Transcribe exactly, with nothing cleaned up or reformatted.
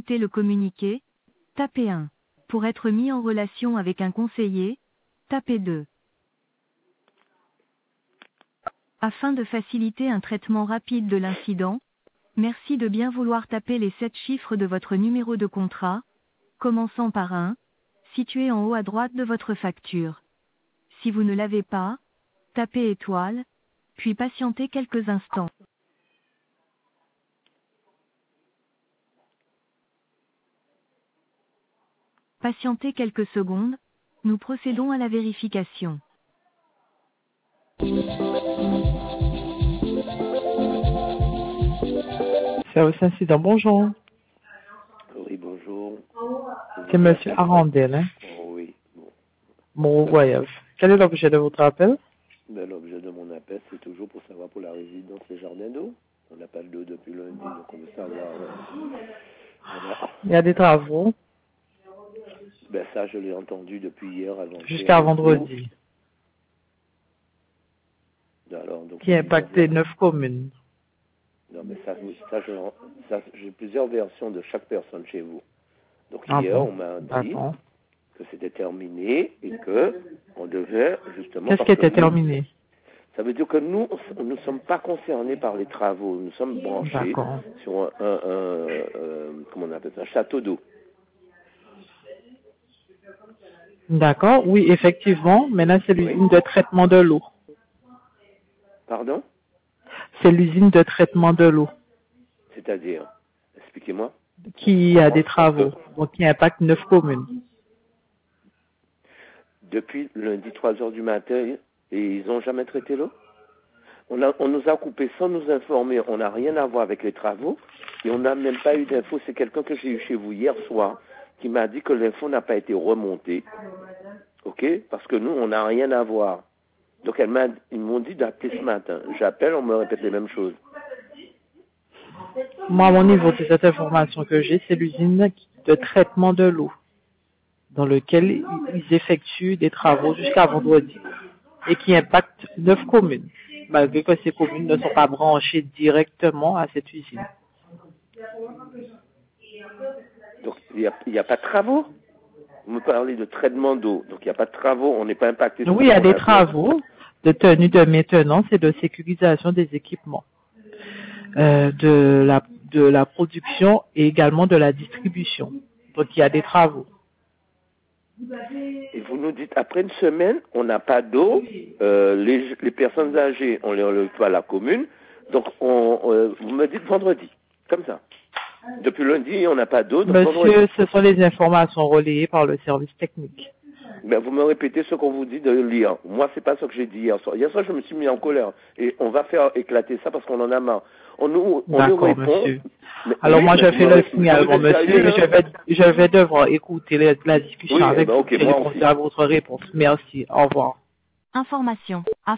écouter le communiqué, tapez un. Pour être mis en relation avec un conseiller, tapez deux. Afin de faciliter un traitement rapide de l'incident, merci de bien vouloir taper les sept chiffres de votre numéro de contrat, commençant par un, situé en haut à droite de votre facture. Si vous ne l'avez pas, tapez étoile, puis patientez quelques instants. Patientez quelques secondes, nous procédons à la vérification. Service incident, bonjour. Oui, bonjour. C'est monsieur Arandel, hein? Oh, oui, bon. Mourouayev. Quel est l'objet de votre appel? Ben, l'objet de mon appel, c'est toujours pour savoir pour la résidence Les Jardins d'eau. On n'a pas d'eau depuis lundi, donc on veut savoir. Euh, voilà. Il y a des travaux Ben, ça, je l'ai entendu depuis hier avant. jusqu'à vendredi Alors, donc, qui impactent les neuf communes. Non, mais ça, ça, je, ça j'ai plusieurs versions de chaque personne chez vous. Donc Ah hier, bon? on m'a dit D'accord. que c'était terminé et que on devait justement. Qu'est-ce qui était terminé? Ça veut dire que nous, nous ne sommes pas concernés par les travaux. Nous sommes branchés sur un, un, un, un, comment on appelle ça, un château d'eau. D'accord, oui, effectivement. Maintenant, c'est l'usine oui. de traitement de l'eau. Pardon? C'est l'usine de traitement de l'eau. C'est-à-dire, expliquez-moi. Qui a des travaux, donc qui impacte neuf communes. Depuis lundi trois heures du matin, et ils n'ont jamais traité l'eau? On, a, on nous a coupé sans nous informer, on n'a rien à voir avec les travaux, et on n'a même pas eu d'infos. C'est quelqu'un que j'ai eu chez vous hier soir qui m'a dit que l'info n'a pas été remontée. Ok? Parce que nous, on n'a rien à voir. Donc elle m'a, ils m'ont dit d'appeler ce matin. J'appelle, on me répète les mêmes choses. Moi, à mon niveau de cette information que j'ai, c'est l'usine de traitement de l'eau, dans lequel ils effectuent des travaux jusqu'à vendredi et qui impactent neuf communes, malgré que ces communes ne sont pas branchées directement à cette usine. Donc il n'y a, y a pas de travaux? Vous me parlez de traitement d'eau, donc il n'y a pas de travaux, on n'est pas impacté. Oui, il y a des travaux de tenue de maintenance et de sécurisation des équipements, euh, de la de la production et également de la distribution. Donc il y a des travaux. Et vous nous dites, après une semaine, on n'a pas d'eau, euh, les, les personnes âgées, on les relève à la commune, donc on, euh, vous me dites vendredi, comme ça. Depuis lundi, on n'a pas d'eau. Monsieur, vendredi. Ce sont les informations relayées par le service technique. Ben, vous me répétez ce qu'on vous dit de lire. Moi, c'est pas ce que j'ai dit hier soir. Hier soir, je me suis mis en colère. Et on va faire éclater ça parce qu'on en a marre. On nous, on nous répond. Monsieur. Mais, Alors oui, moi, je fais le signalement, monsieur, sérieux, et je vais, je vais devoir écouter la, la discussion oui, avec ben, vous okay, et répondre à votre réponse. Merci. Au revoir. Information.